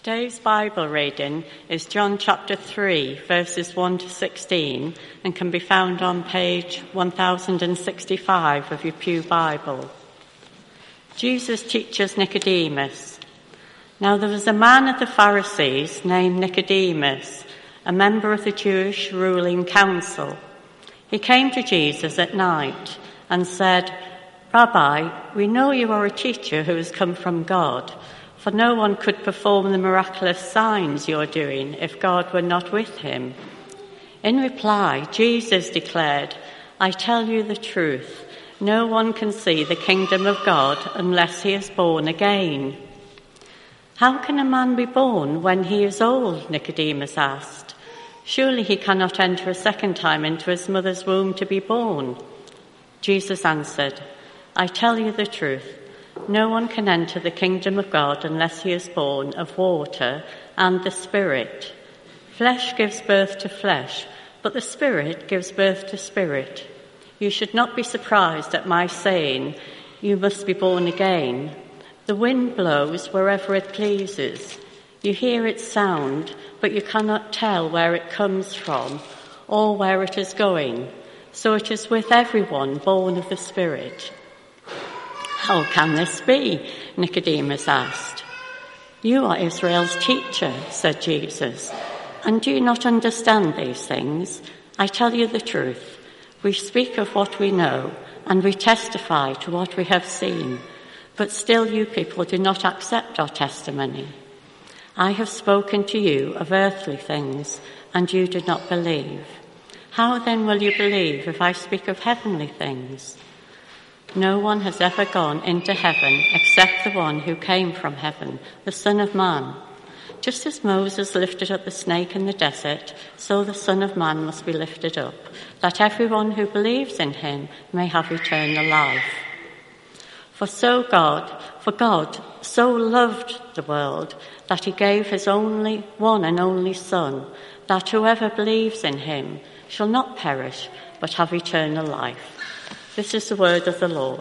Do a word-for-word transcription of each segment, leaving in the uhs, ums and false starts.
Today's Bible reading is John chapter three, verses one to sixteen, and can be found on page one thousand sixty-five of your Pew Bible. Jesus teaches Nicodemus. Now there was a man of the Pharisees named Nicodemus, a member of the Jewish ruling council. He came to Jesus at night and said, "Rabbi, we know you are a teacher who has come from God, for no one could perform the miraculous signs you're doing if God were not with him." In reply, Jesus declared, "I tell you the truth, no one can see the kingdom of God unless he is born again." "How can a man be born when he is old?" Nicodemus asked. "Surely he cannot enter a second time into his mother's womb to be born." Jesus answered, "I tell you the truth. No one can enter the kingdom of God unless he is born of water and the Spirit. Flesh gives birth to flesh, but the Spirit gives birth to spirit. You should not be surprised at my saying, 'You must be born again.' The wind blows wherever it pleases. You hear its sound, but you cannot tell where it comes from or where it is going. So it is with everyone born of the Spirit." "How can this be?" Nicodemus asked. "You are Israel's teacher," said Jesus, "and do you not understand these things? I tell you the truth. We speak of what we know, and we testify to what we have seen, but still you people do not accept our testimony. I have spoken to you of earthly things, and you do not believe. How then will you believe if I speak of heavenly things? No one has ever gone into heaven except the one who came from heaven, the Son of Man. Just as Moses lifted up the snake in the desert, so the Son of Man must be lifted up, that everyone who believes in him may have eternal life. For so God, for God so loved the world that he gave his only one and only Son, that whoever believes in him shall not perish but have eternal life." This is the word of the Lord.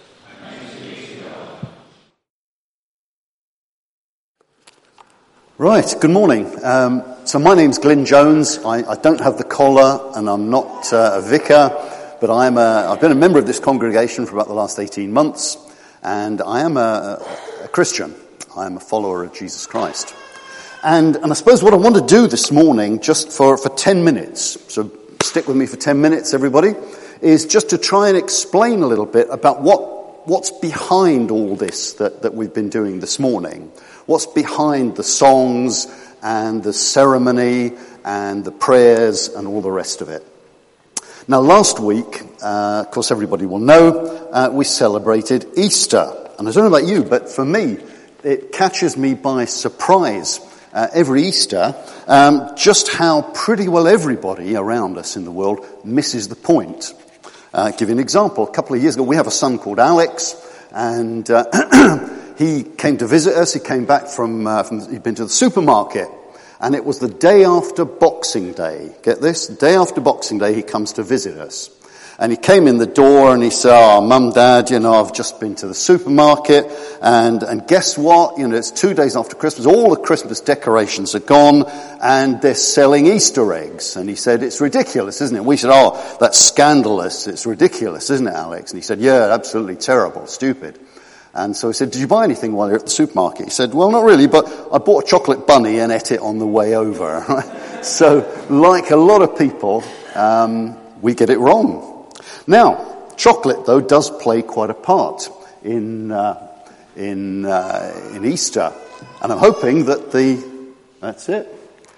Right, good morning. Um, so my name's Glyn Jones. I, I don't have the collar and I'm not uh, a vicar, but I'm a, I've been a member of this congregation for about the last eighteen months, and I am a, a Christian. I am a follower of Jesus Christ. And, and I suppose what I want to do this morning, just for, for ten minutes, so stick with me for ten minutes, everybody, is just to try and explain a little bit about what what's behind all this that, that we've been doing this morning. What's behind the songs and the ceremony and the prayers and all the rest of it. Now last week, uh, of course everybody will know, uh, we celebrated Easter. And I don't know about you, but for me, it catches me by surprise Uh, every Easter, um, just how pretty well everybody around us in the world misses the point. Uh, give you an example. A couple of years ago, we have a son called Alex, and uh, he came to visit us. He came back from, uh, from, he'd been to the supermarket, and it was the day after Boxing Day. Get this? The day after Boxing Day, he comes to visit us. And he came in the door and he said, "Oh, Mum, Dad, you know, I've just been to the supermarket and, and guess what? You know, it's two days after Christmas. All the Christmas decorations are gone and they're selling Easter eggs." And he said, "It's ridiculous, isn't it?" We said, "Oh, that's scandalous. It's ridiculous, isn't it, Alex?" And he said, "Yeah, absolutely terrible, stupid." And so he said, "Did you buy anything while you're at the supermarket?" He said, "Well, not really, but I bought a chocolate bunny and ate it on the way over." So, like a lot of people, um, we get it wrong. Now, chocolate, though, does play quite a part in uh, in uh, in Easter, and I'm hoping that the that's it.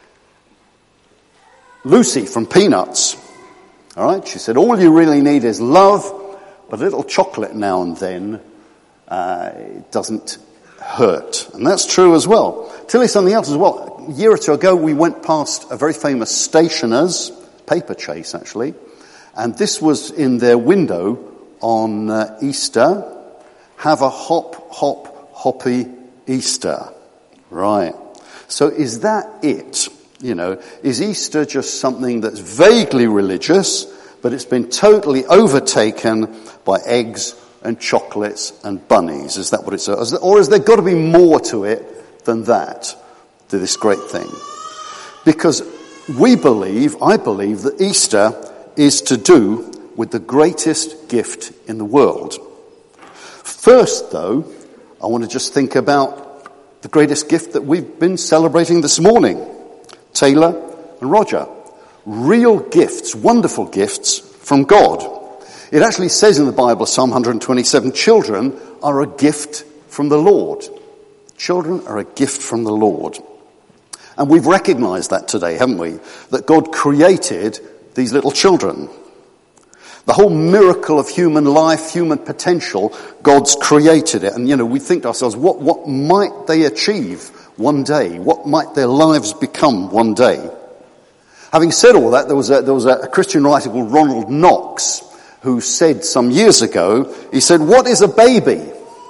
Lucy from Peanuts, all right, she said, "All you really need is love, but a little chocolate now and then uh, it doesn't hurt," and that's true as well. Tell you something else as well. A year or two ago, we went past a very famous stationer's, Paper Chase, actually. And this was in their window on uh, Easter. "Have a hop, hop, hoppy Easter." Right. So is that it? You know, is Easter just something that's vaguely religious, but it's been totally overtaken by eggs and chocolates and bunnies? Is that what it's? Or is there got to be more to it than that? to this great thing. Because we believe, I believe, that Easter is to do with the greatest gift in the world. First, though, I want to just think about the greatest gift that we've been celebrating this morning. Taylor and Roger. Real gifts, wonderful gifts from God. It actually says in the Bible, Psalm one twenty-seven, children are a gift from the Lord. Children are a gift from the Lord. And we've recognized that today, haven't we? That God created these little children. The whole miracle of human life, human potential, God's created it. And, you know, we think to ourselves, what, what might they achieve one day? What might their lives become one day? Having said all that, there was a, there was a Christian writer called Ronald Knox who said some years ago, he said, what is a baby?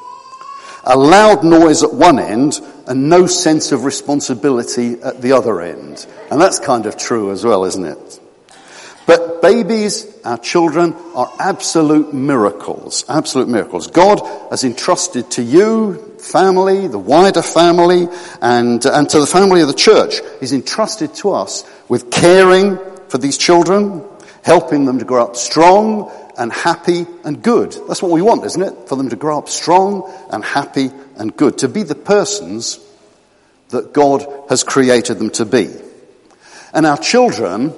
A loud noise at one end and no sense of responsibility at the other end. And that's kind of true as well, isn't it? But babies, our children, are absolute miracles, absolute miracles. God has entrusted to you, family, the wider family, and, and to the family of the church, He's entrusted to us with caring for these children, helping them to grow up strong and happy and good. That's what we want, isn't it? For them to grow up strong and happy and good, to be the persons that God has created them to be. And our children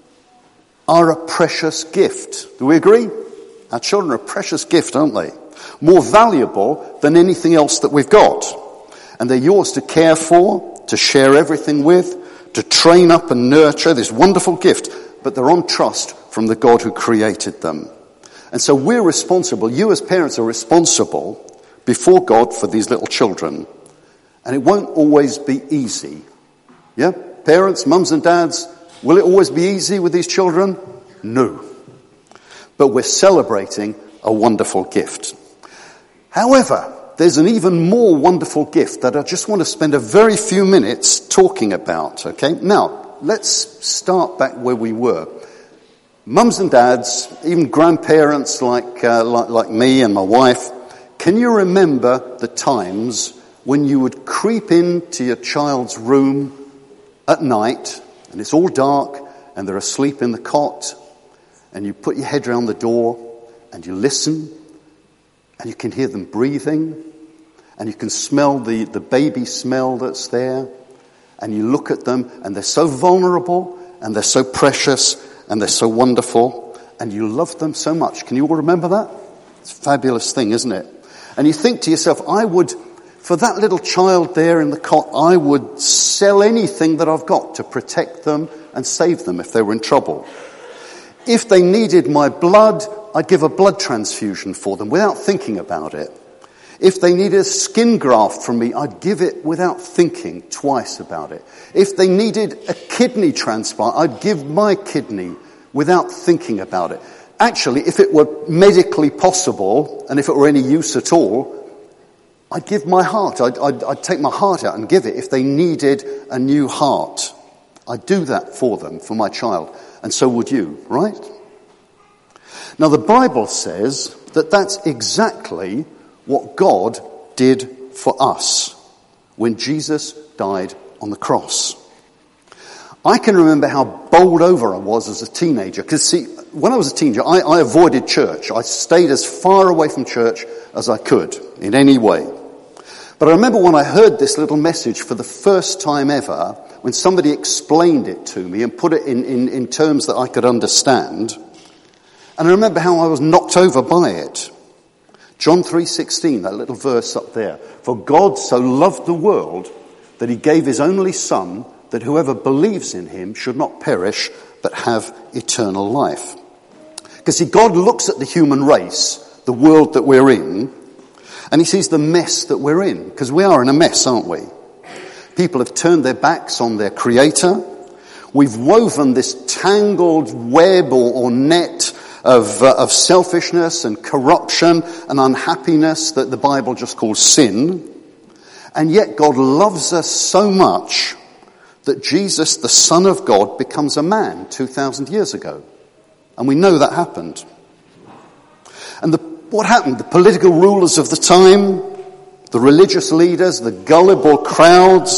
are a precious gift. Do we agree? Our children are a precious gift, aren't they? More valuable than anything else that we've got. And they're yours to care for, to share everything with, to train up and nurture, this wonderful gift. But they're on trust from the God who created them. And so we're responsible, you as parents are responsible before God for these little children. And it won't always be easy. Yeah? Parents, mums and dads, will it always be easy with these children? No. But we're celebrating a wonderful gift. However, there's an even more wonderful gift that I just want to spend a very few minutes talking about, okay? Now, let's start back where we were. Mums and dads, even grandparents like, uh, like, like me and my wife, can you remember the times when you would creep into your child's room at night, and it's all dark, and they're asleep in the cot, and you put your head around the door, and you listen, and you can hear them breathing, and you can smell the, the baby smell that's there, and you look at them, and they're so vulnerable, and they're so precious, and they're so wonderful, and you love them so much. Can you all remember that? It's a fabulous thing, isn't it? And you think to yourself, I would, for that little child there in the cot, I would sell anything that I've got to protect them and save them if they were in trouble. If they needed my blood, I'd give a blood transfusion for them without thinking about it. If they needed a skin graft from me, I'd give it without thinking twice about it. If they needed a kidney transplant, I'd give my kidney without thinking about it. Actually, if it were medically possible, and if it were any use at all, I'd give my heart. I'd, I'd, I'd take my heart out and give it if they needed a new heart. I'd do that for them, for my child. And so would you, right? Now, the Bible says that that's exactly what God did for us when Jesus died on the cross. I can remember how bowled over I was as a teenager. Because, see, when I was a teenager, I, I avoided church. I stayed as far away from church as I could in any way. But I remember when I heard this little message for the first time ever, when somebody explained it to me and put it in, in, in terms that I could understand. And I remember how I was knocked over by it. John three sixteen, that little verse up there. For God so loved the world that he gave his only Son, that whoever believes in him should not perish, but have eternal life. Because see, God looks at the human race, the world that we're in, and he sees the mess that we're in. Because we are in a mess, aren't we? People have turned their backs on their Creator. We've woven this tangled web or, or net of, uh, of selfishness and corruption and unhappiness that the Bible just calls sin. And yet God loves us so much that Jesus, the Son of God, becomes a man two thousand years ago. And we know that happened. And the, what happened? The political rulers of the time, the religious leaders, the gullible crowds,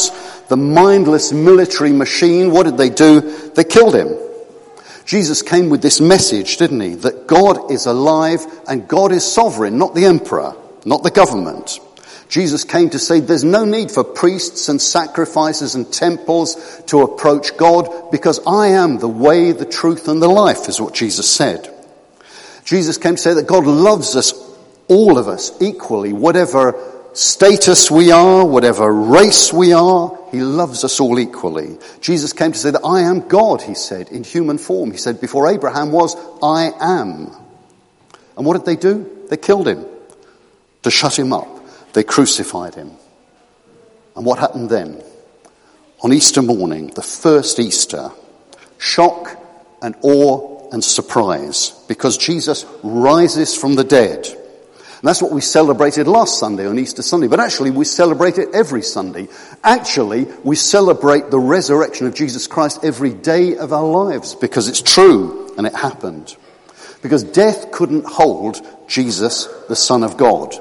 the mindless military machine. What did they do? They killed him. Jesus came with this message, didn't he? That God is alive and God is sovereign, not the emperor, not the government. Jesus came to say there's no need for priests and sacrifices and temples to approach God, because I am the way, the truth, and the life, is what Jesus said. Jesus came to say that God loves us, all of us, equally, whatever status we are, whatever race we are, he loves us all equally. Jesus came to say that I am God, he said, in human form. He said, before Abraham was, I am. And what did they do? They killed him to shut him up. They crucified him. And what happened then? On Easter morning, the first Easter, shock and awe and surprise, because Jesus rises from the dead. And that's what we celebrated last Sunday on Easter Sunday. But actually, we celebrate it every Sunday. Actually, we celebrate the resurrection of Jesus Christ every day of our lives, because it's true and it happened. Because death couldn't hold Jesus, the Son of God.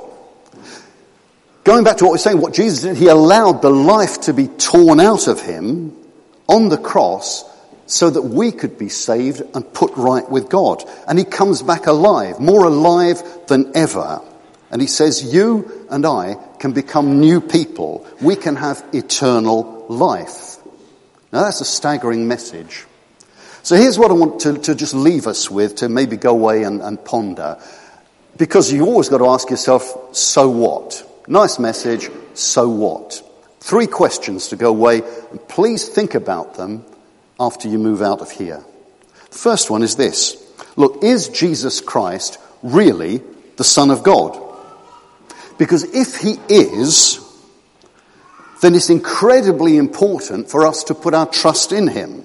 Going back to what we're saying, what Jesus did, he allowed the life to be torn out of him on the cross so that we could be saved and put right with God. And he comes back alive, more alive than ever. And he says, you and I can become new people. We can have eternal life. Now that's a staggering message. So here's what I want to, to just leave us with, to maybe go away and, and ponder. Because you always got to ask yourself, so what? Nice message, so what? Three questions to go away, and please think about them after you move out of here. The first one is this. Look, is Jesus Christ really the Son of God? Because if he is, then it's incredibly important for us to put our trust in him.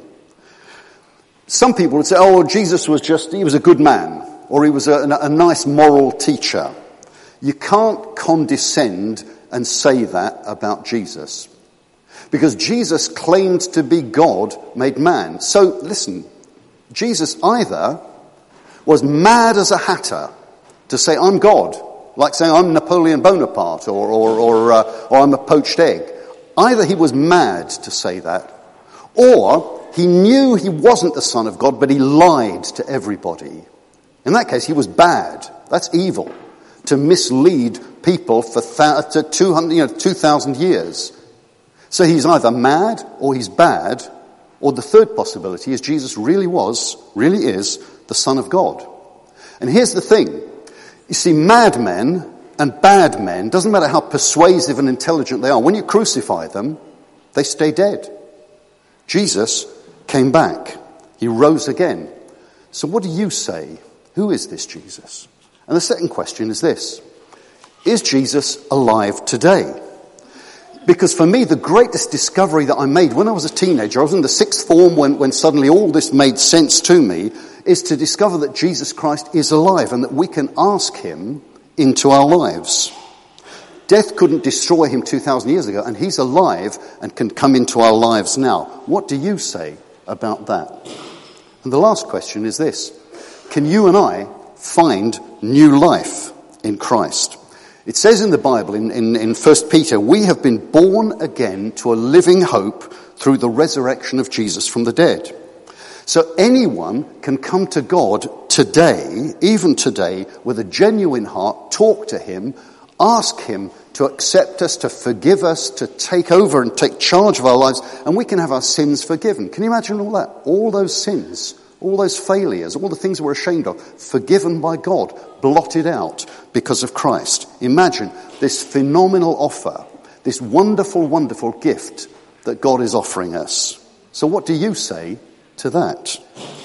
Some people would say, oh, Jesus was just, he was a good man, or he was a, a nice moral teacher. You can't condescend and say that about Jesus. Because Jesus claimed to be God made man. So, listen, Jesus either was mad as a hatter to say, I'm God, like saying I'm Napoleon Bonaparte, or, or, or, uh, or I'm a poached egg. Either he was mad to say that, or he knew he wasn't the Son of God, but he lied to everybody. In that case, he was bad. That's evil. To mislead people for th- to two hundred, you know, two thousand years. So he's either mad or he's bad, or the third possibility is Jesus really was, really is, the Son of God. And here's the thing. You see, madmen and bad men, doesn't matter how persuasive and intelligent they are, when you crucify them, they stay dead. Jesus came back. He rose again. So what do you say? Who is this Jesus? And the second question is this. Is Jesus alive today? Because for me, the greatest discovery that I made when I was a teenager, I was in the sixth form when, when suddenly all this made sense to me, is to discover that Jesus Christ is alive and that we can ask him into our lives. Death couldn't destroy him two thousand years ago, and he's alive and can come into our lives now. What do you say about that? And the last question is this. Can you and I find new life in Christ? It says in the Bible, in, in, in First Peter, we have been born again to a living hope through the resurrection of Jesus from the dead. So anyone can come to God today, even today, with a genuine heart, talk to him, ask him to accept us, to forgive us, to take over and take charge of our lives, and we can have our sins forgiven. Can you imagine all that? All those sins, all those failures, all the things we're ashamed of, forgiven by God, blotted out because of Christ. Imagine this phenomenal offer, this wonderful, wonderful gift that God is offering us. So what do you say to that?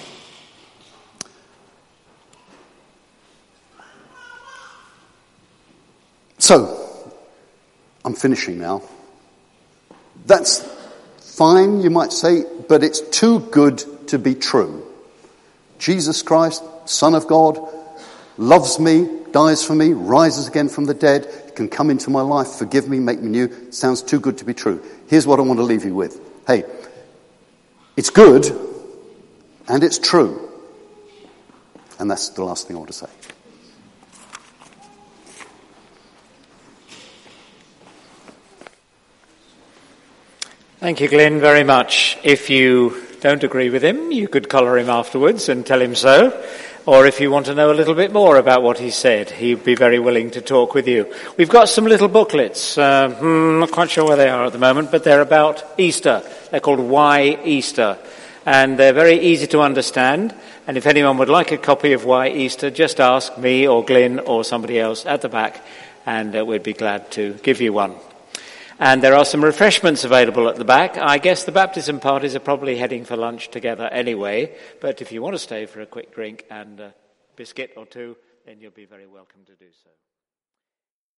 So, I'm finishing now. That's fine, you might say, but it's too good to be true. Jesus Christ, Son of God, loves me, dies for me, rises again from the dead, can come into my life, forgive me, make me new. Sounds too good to be true. Here's what I want to leave you with. Hey, it's good and it's true. And that's the last thing I want to say. Thank you, Glyn, very much. If you don't agree with him, you could collar him afterwards and tell him so. Or if you want to know a little bit more about what he said, he'd be very willing to talk with you. We've got some little booklets. Uh, hmm, not quite sure where they are at the moment, but they're about Easter. They're called Why Easter. And they're very easy to understand. And if anyone would like a copy of Why Easter, just ask me or Glyn or somebody else at the back, and uh, we'd be glad to give you one. And there are some refreshments available at the back. I guess the baptism parties are probably heading for lunch together anyway, but if you want to stay for a quick drink and a biscuit or two, then you'll be very welcome to do so.